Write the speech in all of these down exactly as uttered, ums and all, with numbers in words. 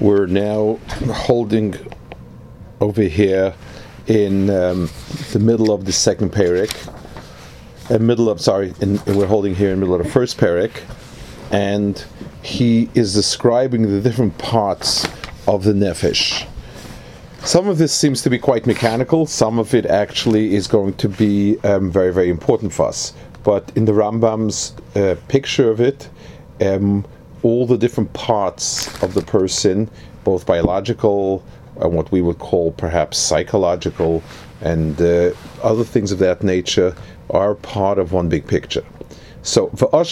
We're now holding over here in um, the middle of the second parak, uh, middle of sorry, in, we're holding here in the middle of the first parak, and he is describing the different parts of the nefesh. Some of this seems to be quite mechanical. Some of it actually is going to be um, very, very important for us. But in the Rambam's uh, picture of it, um, all the different parts of the person, both biological and what we would call perhaps psychological and uh, other things of that nature, are part of one big picture. So,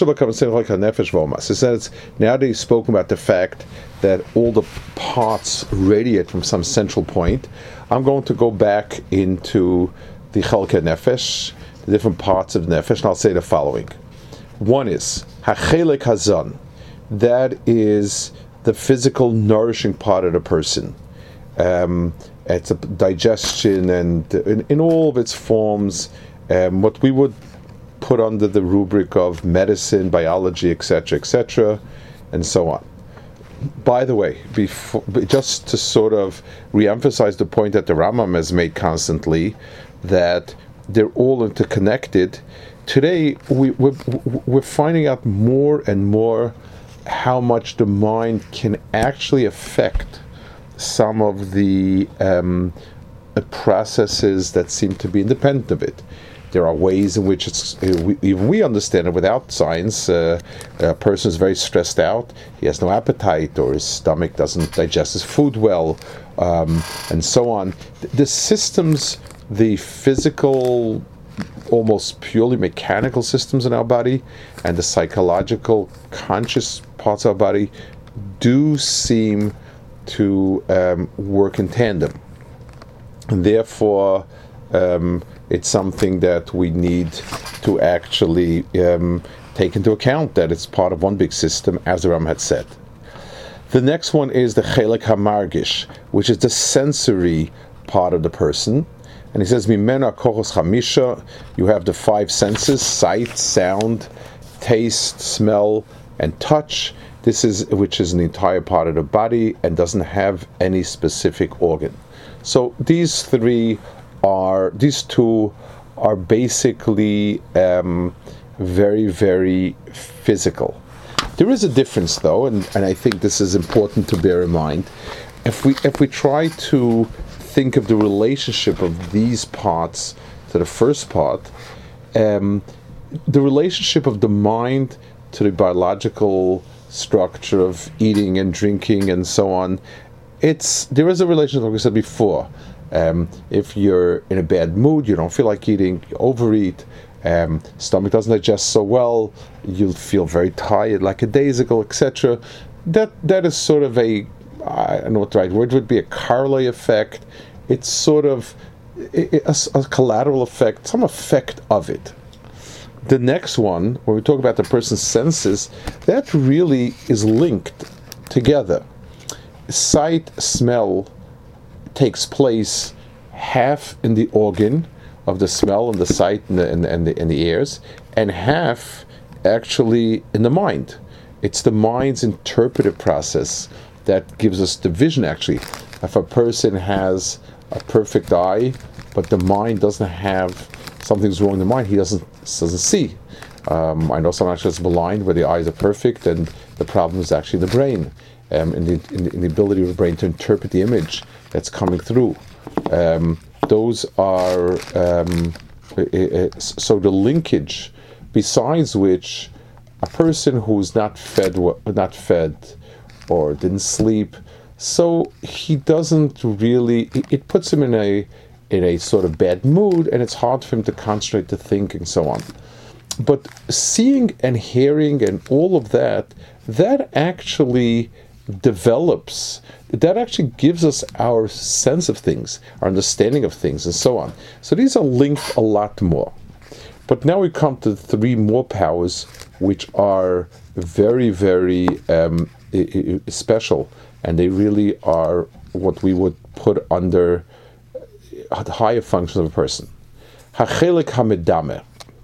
it says, now that he's spoken about the fact that all the parts radiate from some central point, I'm going to go back into the Chalkei Nefesh, the different parts of the Nefesh, and I'll say the following. One is, HaChelek Hazon, that is the physical nourishing part of the person. Um, it's a digestion and in, in all of its forms, um, what we would put under the rubric of medicine, biology, et cetera, et cetera, and so on. By the way, before, just to sort of re-emphasize the point that the Rambam has made constantly, that they're all interconnected, today we, we're, we're finding out more and more how much the mind can actually affect some of the um, processes that seem to be independent of it. There are ways in which it's, we, even we understand it without science. Uh, a person is very stressed out, he has no appetite, or his stomach doesn't digest his food well, um, and so on. The systems, the physical, almost purely mechanical systems in our body, and the psychological, conscious parts of our body do seem to um, work in tandem. And therefore, um, it's something that we need to actually um, take into account, that it's part of one big system, as the Ram had said. The next one is the Chelek HaMargish, which is the sensory part of the person. And he says, Mimena Kochos Chamisha, you have the five senses: sight, sound, taste, smell, and touch. This is, which is an entire part of the body and doesn't have any specific organ. So these three are, these two are basically um, very, very physical. There is a difference, though, and, and I think this is important to bear in mind. If we if we try to think of the relationship of these parts to the first part, um, the relationship of the mind to the biological structure of eating and drinking and so on, it's there is a relationship, like we said before. Um, if you're in a bad mood, you don't feel like eating, you overeat, um, stomach doesn't digest so well, you'll feel very tired, like a days ago, et cetera. That that is sort of a, I don't know what the right word would be, a corollary effect. It's sort of a, a, a collateral effect, some effect of it. The next one, when we talk about the person's senses, that really is linked together. Sight, smell takes place half in the organ of the smell and the sight and the, and, and, the, and the ears, and half actually in the mind. It's the mind's interpretive process that gives us the vision, actually. If a person has a perfect eye, but the mind doesn't have, something's wrong in the mind, he doesn't doesn't see. Um, I know someone actually is blind where the eyes are perfect, and the problem is actually the brain, um, in, the, in, the, in the ability of the brain to interpret the image that's coming through. Um, those are um, it, it, so the linkage, besides which a person who's not fed, not fed, or didn't sleep, so he doesn't really. It, it puts him in a in a sort of bad mood, and it's hard for him to concentrate, to think, and so on. But seeing and hearing and all of that, that actually develops, that actually gives us our sense of things, our understanding of things, and so on. So these are linked a lot more. But now we come to three more powers, which are very, very um, I- I- special, and they really are what we would put under the higher functions of a person. Hachelek hamedame.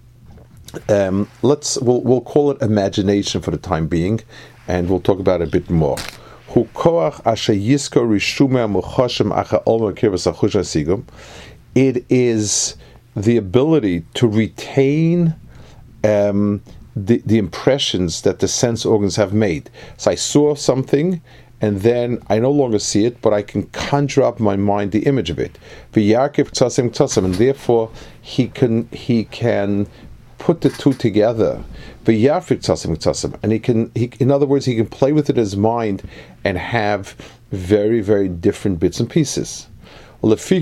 Um, let's we'll we'll call it imagination for the time being, and we'll talk about it a bit more. hu koach asher yisko rishume muchoshem acha olma kirvas achusha sigum. It is the ability to retain um, the, the impressions that the sense organs have made. So I saw something, and then I no longer see it, but I can conjure up in my mind the image of it. And therefore, he can he can put the two together. And he can, he, in other words, he can play with it in his mind and have very, very different bits and pieces. So he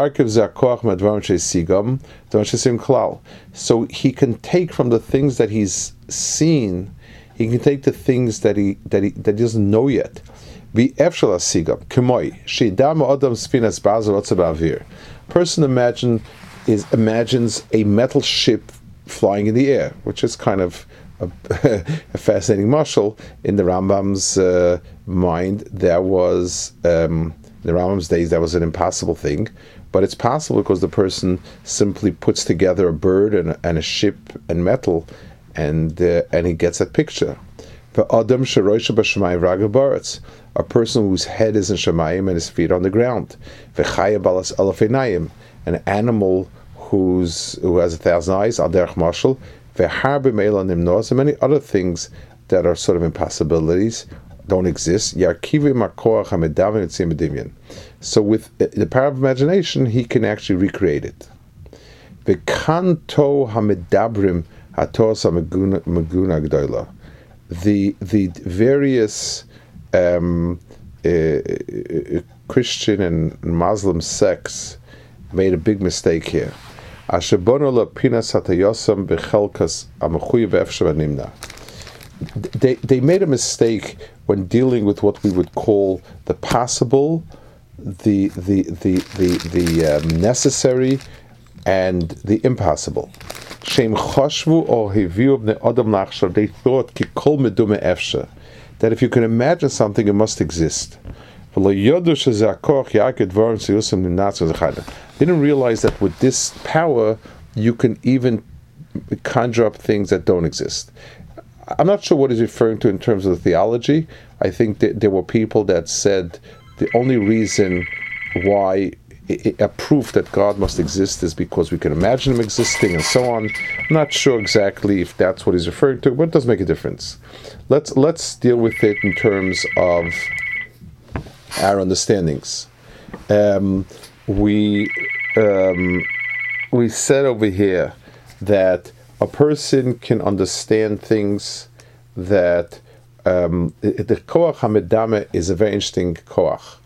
can take from the things that he's seen, he can take the things that he that he that he doesn't know yet. Person imagine is imagines a metal ship flying in the air, which is kind of a, a fascinating mashal. In the Rambam's uh, mind, there was um, in the Rambam's days that was an impossible thing, but it's possible because the person simply puts together a bird and a, and a ship and metal, and uh, and he gets that picture. A person whose head is in Shemayim and his feet on the ground. An animal who's who has a thousand eyes, al derech mashal, and many other things that are sort of impossibilities, don't exist. So with the power of imagination, he can actually recreate it. The the various um, uh, Christian and Muslim sects made a big mistake here. They, they made a mistake when dealing with what we would call the possible, the the the the, the um, necessary, and the impossible. They thought that if you can imagine something, it must exist. They didn't realize that with this power, you can even conjure up things that don't exist. I'm not sure what he's referring to in terms of the theology. I think that there were people that said the only reason why a proof that God must exist is because we can imagine him existing and so on. I'm not sure exactly if that's what he's referring to, but it does make a difference. Let's let's deal with it in terms of our understandings. Um, we um, we said over here that a person can understand things that um, the koach hamedame is a very interesting koach.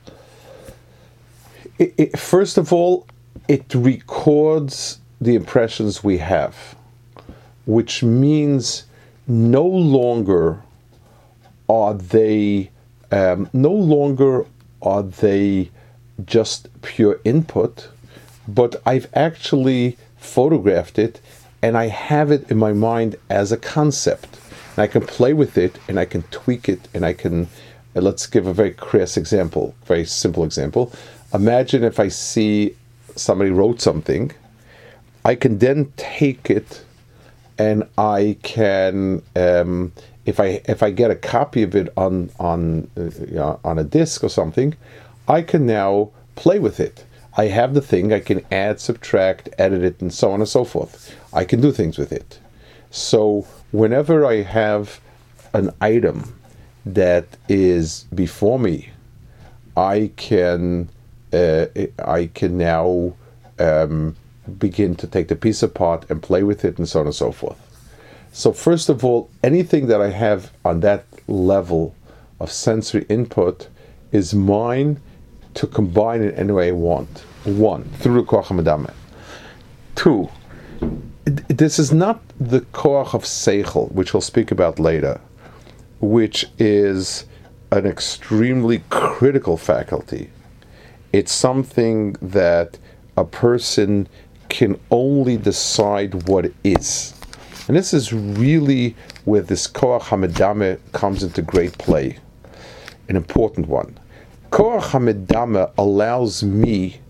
It, it, first of all, it records the impressions we have, which means no longer are they um, no longer are they just pure input, but I've actually photographed it and I have it in my mind as a concept. And I can play with it and I can tweak it and I can, uh, let's give a very crass example, very simple example. Imagine if I see somebody wrote something, I can then take it and I can, um, if I if I get a copy of it on on uh, you know, on a disc or something, I can now play with it. I have the thing, I can add, subtract, edit it, and so on and so forth. I can do things with it. So whenever I have an item that is before me, I can uh, I can now um, begin to take the piece apart and play with it, and so on and so forth. So first of all, anything that I have on that level of sensory input is mine to combine in any way I want. One, through the koach hamedame. Two, this is not the koach of seichel, which we'll speak about later, which is an extremely critical faculty. It's something that a person can only decide what it is. And this is really where this koach hamedame comes into great play, an important one. Koach hamedame allows me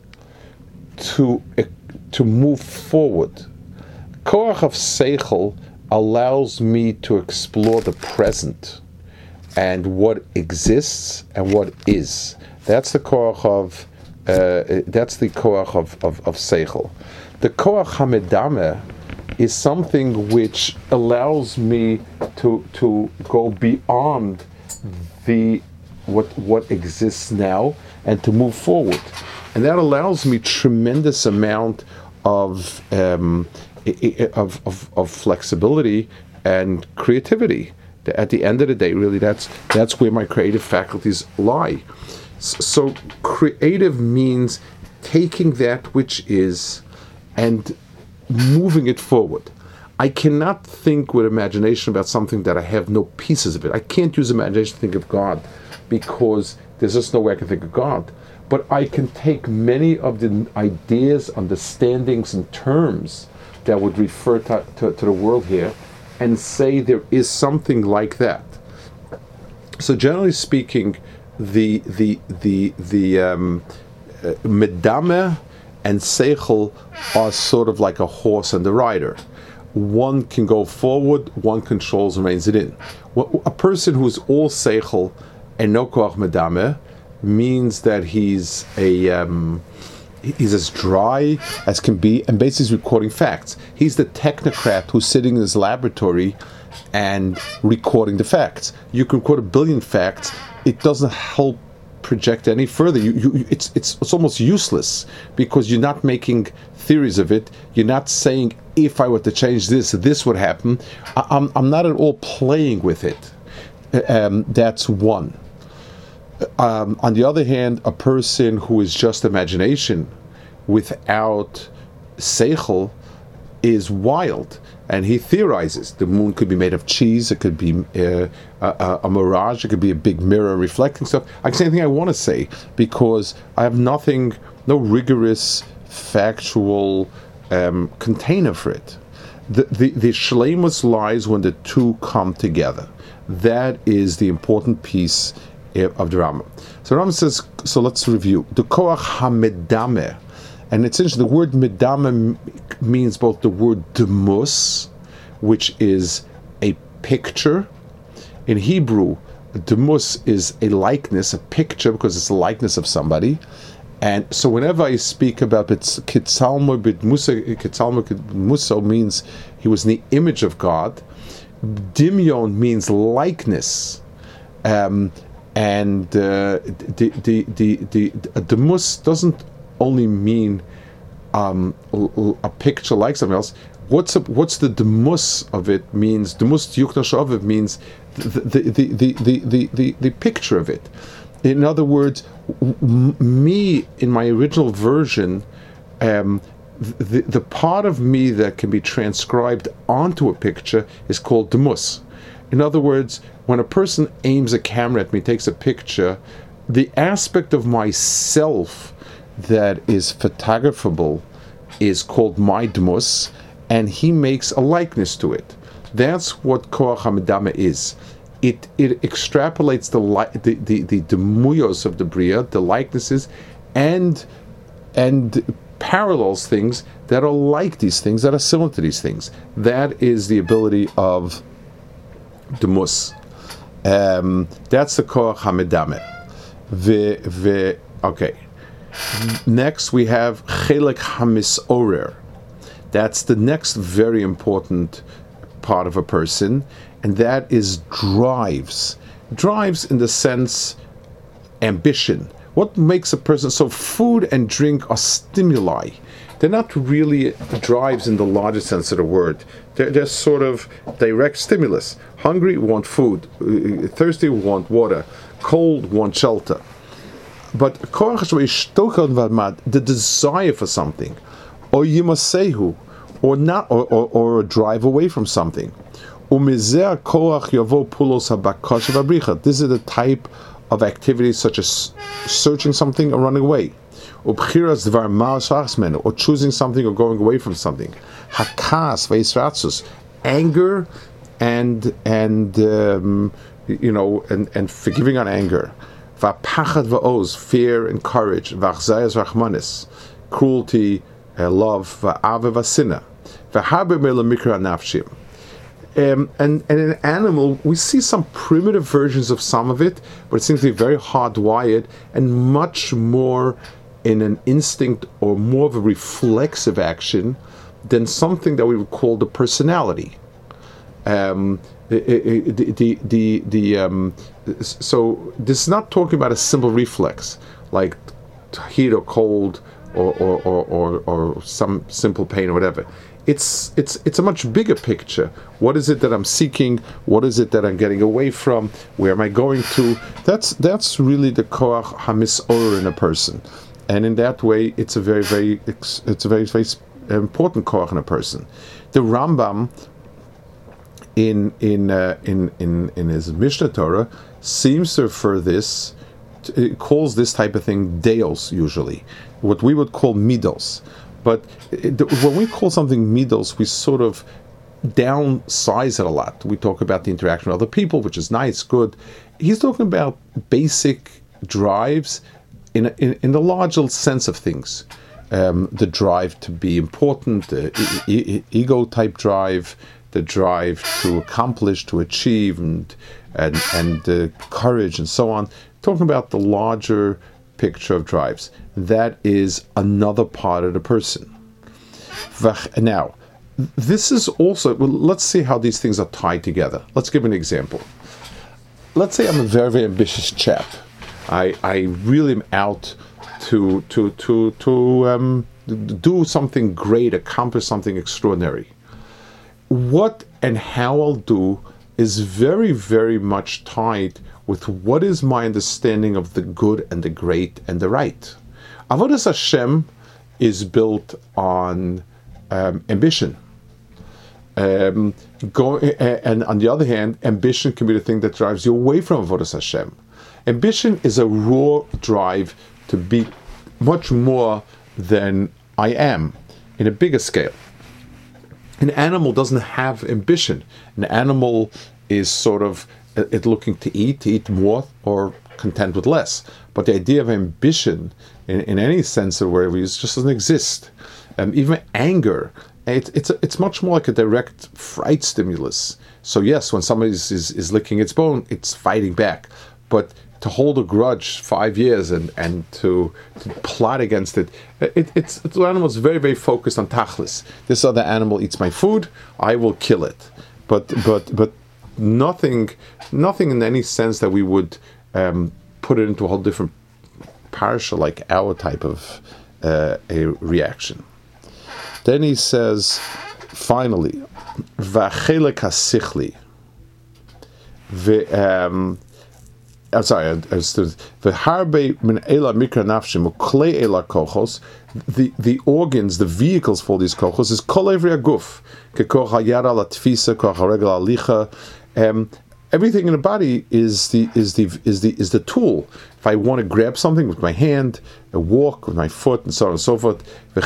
to to move forward. Koach of seichel allows me to explore the present. and what exists and what is. That's the koach of uh, that's the koach of of, of seichel. The koach hamedame is something which allows me to to go beyond the what what exists now and to move forward, and that allows me tremendous amount of um, of, of of flexibility and creativity. At the end of the day, really, that's that's where my creative faculties lie. So creative means taking that which is and moving it forward. I cannot think with imagination about something that I have no pieces of it. I can't use imagination to think of God because there's just no way I can think of God. But I can take many of the ideas, understandings, and terms that would refer to, to, to the world here and say there is something like that. So generally speaking, the the the the um, uh, medame and seichel are sort of like a horse and a rider. One can go forward, one controls and reins it in. A person who is all seichel and no koach medame means that he's a um, he's as dry as can be, and basically recording facts. He's the technocrat who's sitting in his laboratory and recording the facts. You can quote a billion facts; it doesn't help project any further. You, you, it's it's it's almost useless because you're not making theories of it. You're not saying if I were to change this, this would happen. I, I'm I'm not at all playing with it. Um, that's one. Um, on the other hand, a person who is just imagination without seichel is wild, and he theorizes. The moon could be made of cheese, it could be uh, a, a mirage, it could be a big mirror reflecting stuff. I can say anything I want to say because I have nothing, no rigorous, factual um, container for it. The, the, the shleimus lies when the two come together. That is the important piece of the Rambam. So Rambam says, so let's review. The koach hamedame, and it's interesting, the word medame means both the word demus, which is a picture. In Hebrew, demus is a likeness, a picture, because it's a likeness of somebody. And so whenever I speak about it, Kitzalmo b'dmuso, Kitzalmo b'dmuso means he was in the image of God. Dimyon means likeness. Um, And uh, the the the the demus doesn't only mean um, a picture like something else. What's a, what's the demus of it means? Demus yuknash of it means the the the the the the, the, the picture of it. In other words, m- me in my original version, um, the the part of me that can be transcribed onto a picture is called demus. In other words, when a person aims a camera at me, takes a picture, the aspect of myself that is photographable is called my dmus, and he makes a likeness to it. That's what koach hamedame is. It it extrapolates the li- the the, the demuyos of the bria, the likenesses, and and parallels things that are like these things, that are similar to these things. That is the ability of demus. Um, that's the koach hamedame. Ve ve. Okay. Next we have chelek hamisorer. That's the next very important part of a person, and that is drives. Drives in the sense ambition. What makes a person, so food and drink are stimuli. They're not really drives in the larger sense of the word. They're, they're sort of direct stimulus. Hungry, want food. Thirsty, want water. Cold, want shelter. But the desire for something, or yimasehu, or not, or, or, or a drive away from something. This is the type of activity such as searching something or running away, or choosing something or going away from something. Hakas, anger and and um, you know and, and forgiving on anger. V'apachad va'oz, fear and courage. V'achzayas v'achmanis, cruelty, uh, love. V'ave v'sina. V'haber me'la mikra nafshim. Um, and, and in an animal, we see some primitive versions of some of it, but it seems to be very hardwired and much more in an instinct or more of a reflexive action than something that we would call the personality. Um, the, the, the, the, um, so this is not talking about a simple reflex, like heat or cold or, or, or, or, or some simple pain or whatever. It's it's it's a much bigger picture. What is it that I'm seeking? What is it that I'm getting away from? Where am I going to? That's that's really the koach hamisorer in a person, and in that way, it's a very very it's a very very important koach in a person. The Rambam in in uh, in in in his Mishnah Torah seems to refer this. It calls this type of thing deos usually, what we would call midos. But it, when we call something midos, we sort of downsize it a lot. We talk about the interaction with other people, which is nice, good. He's talking about basic drives in a, in, in the larger sense of things. Um, the drive to be important, the e- e- ego type drive, the drive to accomplish, to achieve, and and and the courage and so on. Talking about the larger picture of drives. That is another part of the person. Now, this is also, well, let's see how these things are tied together. Let's give an example. Let's say I'm a very, very ambitious chap. I I really am out to to to to um, do something great, accomplish something extraordinary. What and how I'll do is very, very much tied with what is my understanding of the good and the great and the right. Avodas Hashem is built on um, ambition. Um, go, and on the other hand, ambition can be the thing that drives you away from Avodas Hashem. Ambition is a raw drive to be much more than I am in a bigger scale. An animal doesn't have ambition. An animal is sort of it looking to eat, to eat more, or content with less. But the idea of ambition, in, in any sense of where we use, just doesn't exist. Um, even anger, it, it's a, it's much more like a direct fright stimulus. So yes, when somebody is, is, is licking its bone, it's fighting back. But to hold a grudge five years and, and to, to plot against it, it it's, it's the animal's very, very focused on tachlis. This other animal eats my food, I will kill it. But but but Nothing, nothing in any sense that we would um, put it into a whole different parasha, like our type of uh, a reaction. Then he says, finally, v'chelek hasichli. I'm sorry, v'harbe min ela mikra nafshim u'klei ela kochos. The the organs, the vehicles for these kochos is kol evri aguf, kekoch hayara la tfisa, koch haregel alicha. Um, everything in the body is the is the is the is the tool. If I want to grab something with my hand, a walk with my foot, and so on and so forth.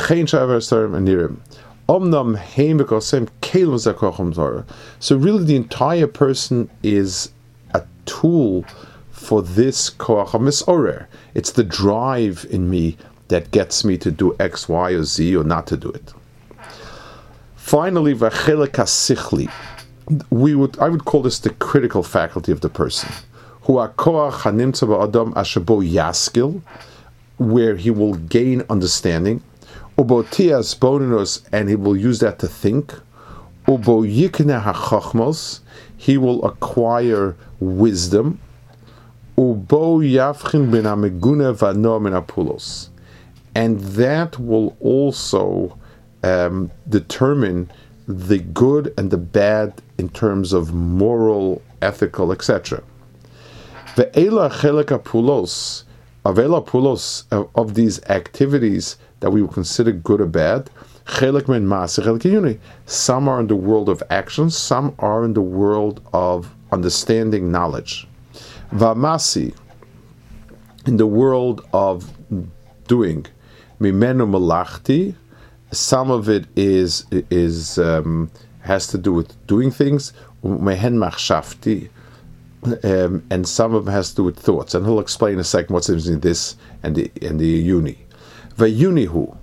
So really, the entire person is a tool for this koach hamisorer. It's the drive in me that gets me to do X, Y, or Z, or not to do it. Finally, v'chelek hasichli. We would, I would call this the critical faculty of the person, who are koach hanimtza ba'adam ashabo yaskil, where he will gain understanding, ubo tias boninos, and he will use that to think, ubo yikne hachachmos, he will acquire wisdom, ubo yavchin ben hameguna v'ano min apulos, and that will also um, determine the good and the bad in terms of moral, ethical, et cetera. Ve'ela chelek apulos, avela pulos of these activities that we would consider good or bad. Chelek men maaseh, chelek yuni. Some are in the world of action, some are in the world of understanding, knowledge. Va'masi, in the world of doing. Mimenu malachti. Some of it is is um, has to do with doing things, mehen machshavti, um, and some of it has to do with thoughts. And he'll explain in a second what's in this and the and the uni. Vayunihu,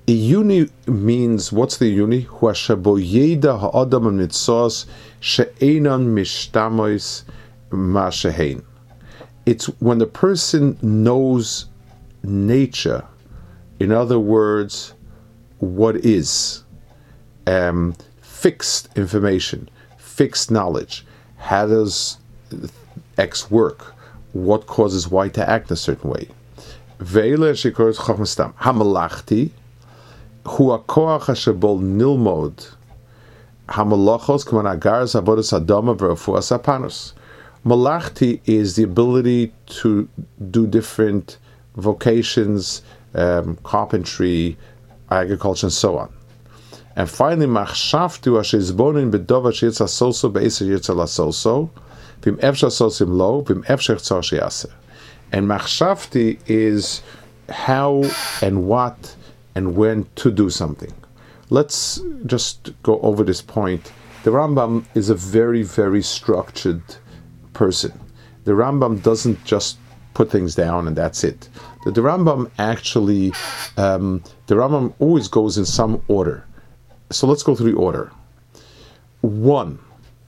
Iyuni means, what's the iyuni? Huashabo yeda ha'adam mitzos she'enan mishtamois ma shehein. It's when the person knows nature, in other words, what is, um, fixed information, fixed knowledge. How does X work? What causes Y to act a certain way? Ve'ele shekores chachmastam hamalachti hu hakoach shebol nilmod hamalachos k'man agaras avodas adama v'refuas hapanos. Malachti is the ability to do different vocations, um, carpentry, agriculture, and so on. And finally, machshavtu ashizbonin bedova sheyitza soso beiser yitza lasoso vim efshar sosim lo vim efshar tzar sheyaseh. And machshavti is how and what and when to do something. Let's just go over this point. The Rambam is a very, very structured person. The Rambam doesn't just put things down and that's it. The, the Rambam actually, um, the Rambam always goes in some order. So let's go through the order. One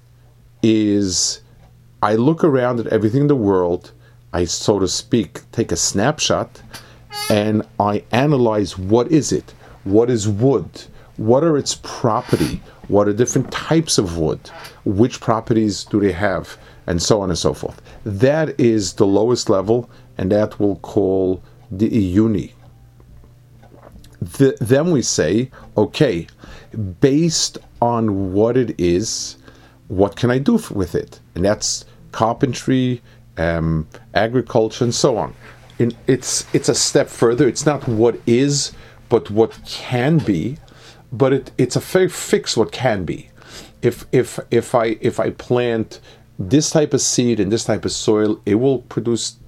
is, I look around at everything in the world, I, so to speak, take a snapshot, and I analyze what is it? What is wood? What are its property? What are different types of wood? Which properties do they have? And so on and so forth. That is the lowest level, and that we'll call the iyuni. The, then we say, okay, based on what it is, what can I do f- with it? And that's carpentry, um, agriculture, and so on. In, it's it's a step further. It's not what is, but what can be. But it, it's a very fix what can be. If if if I if I plant this type of seed in this type of soil, it will produce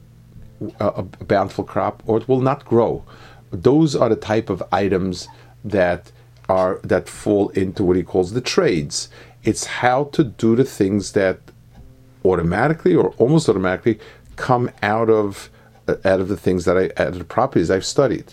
a, a bountiful crop, or it will not grow. Those are the type of items that are that fall into what he calls the trades. It's how to do the things that automatically or almost automatically come out of out of the things that I out of the properties I've studied.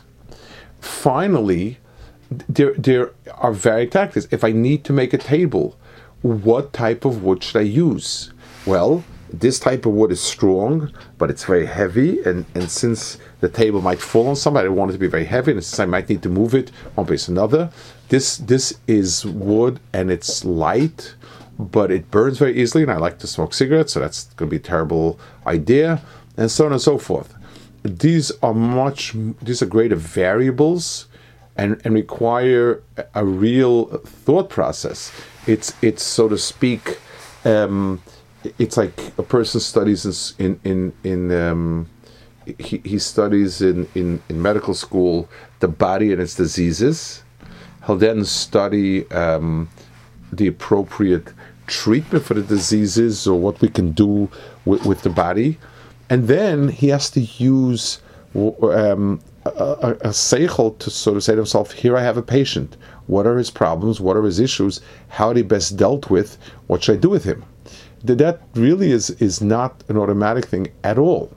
Finally, there there are varied tactics. If I need to make a table, what type of wood should I use? Well, this type of wood is strong, but it's very heavy, and, and since the table might fall on somebody, I want it to be very heavy, and since I might need to move it one place to another, this this is wood and it's light, but it burns very easily, and I like to smoke cigarettes, so that's going to be a terrible idea, and so on and so forth. These are much these are greater variables, and, and require a real thought process. It's it's so to speak, um, it's like a person studies in in in um, he, he studies in, in, in medical school the body and its diseases. He'll then study um, the appropriate treatment for the diseases or what we can do with, with the body, and then he has to use um, a, a, a seichel to sort of say to himself, here I have a patient. What are his problems? What are his issues? How are they best dealt with? What should I do with him? That really is, is not an automatic thing at all.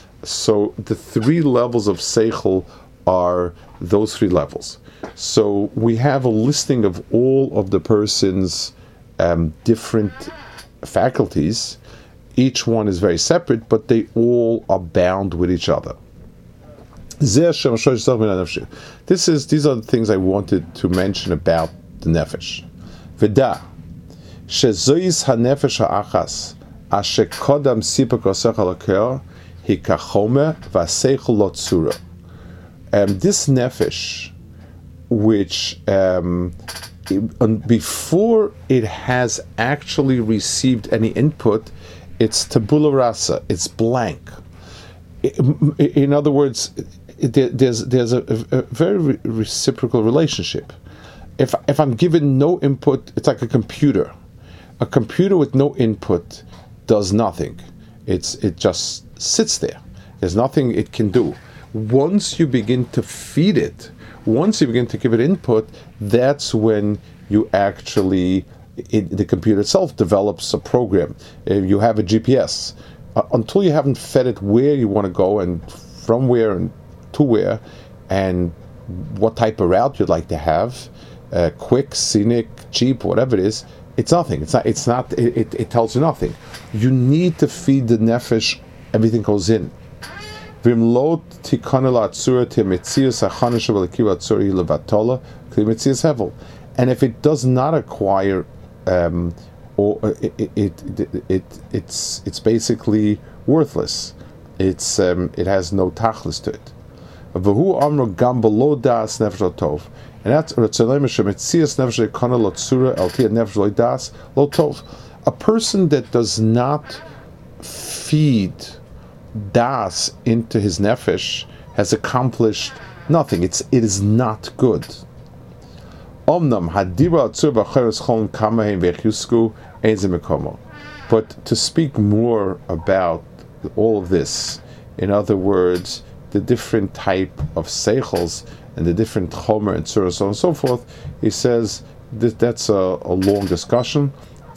So the three levels of seichel are those three levels. So we have a listing of all of the person's um, different faculties. Each one is very separate, but they all are bound with each other. This is these are the things I wanted to mention about the nefesh. V'da shezois hanefesh ha'achas asher kodam sipak osech halaker hikachome v'aseichel lo tzura. Um, this nefesh, which um, it, before it has actually received any input, it's tabula rasa. It's blank. In other words, there's there's a, a very reciprocal relationship. If if I'm given no input, it's like a computer. A computer with no input does nothing. It's it just sits there. There's nothing it can do. Once you begin to feed it, once you begin to give it input, that's when you actually it, the computer itself develops a program. You have a G P S. Uh, until you haven't fed it where you want to go and from where and to where, and what type of route you'd like to have, uh, quick, scenic, cheap, whatever it is. It's nothing. It's not. It's not. It, it, it tells you nothing. You need to feed the nefesh. Everything goes in. And if it does not acquire, um, or it, it, it, it it's it's basically worthless. It's um, it has no tachlis to it. And that's a person that does not feed das into his nefesh has accomplished nothing. It's it is not good. But to speak more about all of this, in other words, the different type of seichels and the different chomer and surah, so on and so forth, he says that that's a, a long discussion.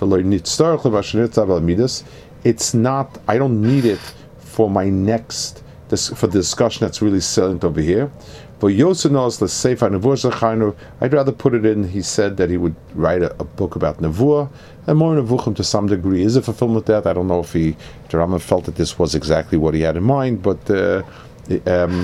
It's not, I don't need it for my next, this, for the discussion that's really salient over here. For Yosenos, let's say, I'd rather put it in, he said that he would write a, a book about Nevuah, and more Nevuchim to some degree. Is it fulfillment with that? I don't know if he, the Rambam felt that this was exactly what he had in mind, but uh, um,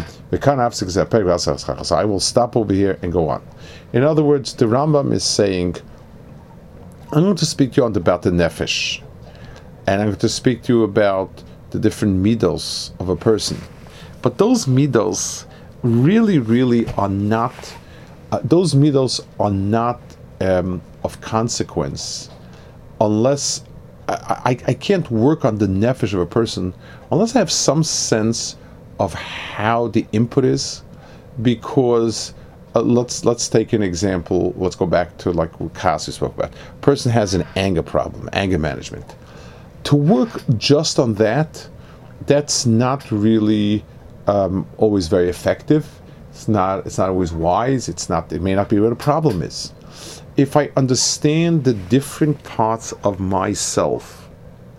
so I will stop over here and go on. In other words, the Rambam is saying, I'm going to speak to you about the nefesh, and I'm going to speak to you about the different midos of a person. But those midos really, really are not, uh, those midos are not um, of consequence unless, I, I, I can't work on the nefesh of a person unless I have some sense of how the input is, because uh, let's let's take an example, let's go back to like what Kasi spoke about. A person has an anger problem, anger management. To work just on that, that's not really um, always very effective. It's not. It's not always wise. It's not. It may not be where the problem is. If I understand the different parts of myself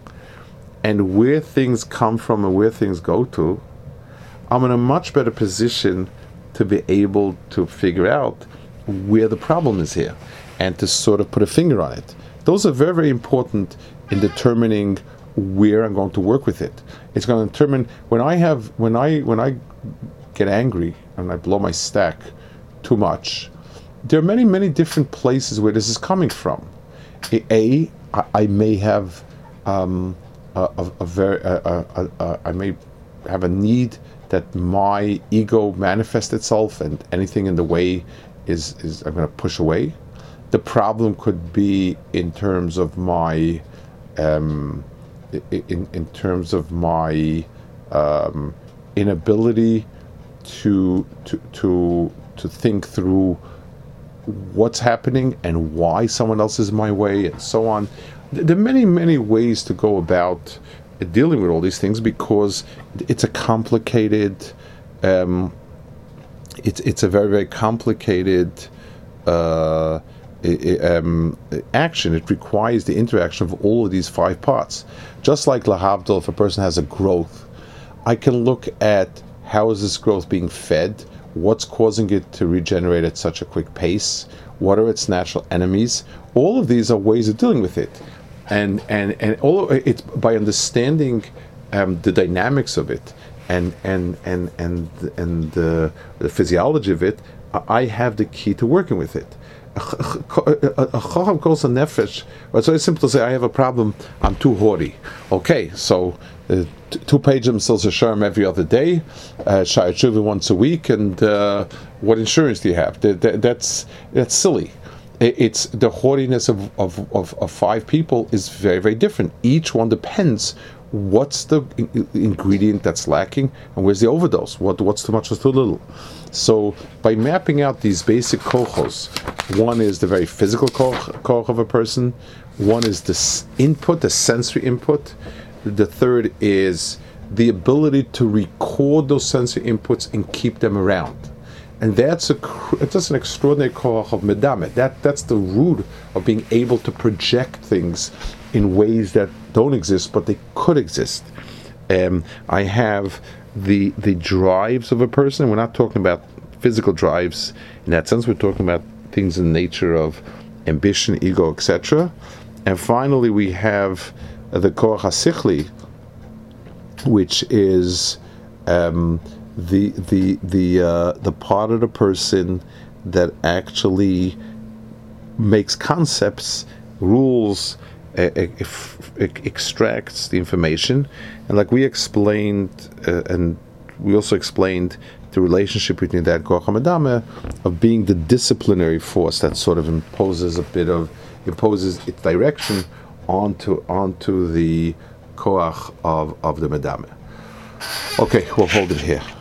and where things come from and where things go to, I'm in a much better position to be able to figure out where the problem is here and to sort of put a finger on it. Those are very, very important in determining where I'm going to work with it. It's going to determine when I have when I when I get angry and I blow my stack too much. There are many many different places where this is coming from. A, a I, I may have um, a, a, a very a, a, a, I may have a need that my ego manifests itself, and anything in the way is is I'm going to push away. The problem could be in terms of my um, in in terms of my um, inability to to to to think through what's happening and why someone else is my way and so on. There are many many ways to go about dealing with all these things, because it's a complicated um, it's it's a very very complicated uh, it, um, action. It requires the interaction of all of these five parts. Just like lahavdil, if a person has a growth, I can look at how is this growth being fed, what's causing it to regenerate at such a quick pace, what are its natural enemies. All of these are ways of dealing with it, and and and all it's by understanding um, the dynamics of it and and and and and the, the physiology of it. I have the key to working with it. A chacham calls a nefesh. It's very simple to say, I have a problem, I'm too haughty. Okay, so uh, t- two pages of Mesilas Yesharim every other day, uh, Sha'ar Tshuva once a week, and uh, what insurance do you have? That, that, that's that's silly. It, it's the haughtiness of, of, of, of five people is very, very different. Each one depends what's the in- ingredient that's lacking and where's the overdose, what what's too much, what's too little. So by mapping out these basic kochos, one is the very physical koch, koch of a person, one is the s- input, the sensory input, the third is the ability to record those sensory inputs and keep them around. And that's a that's an extraordinary koch of medamet. That that's the root of being able to project things in ways that don't exist, but they could exist. Um, I have the the drives of a person. We're not talking about physical drives. In that sense, we're talking about things in the nature of ambition, ego, et cetera. And finally, we have uh, the koach hasichli, which is um, the the the uh, the part of the person that actually makes concepts, rules, uh, if, if extracts the information, and like we explained, uh, and we also explained the relationship between that koach hamadame of being the disciplinary force that sort of imposes a bit of imposes its direction onto onto the koach of of the madame. Okay, we'll hold it here.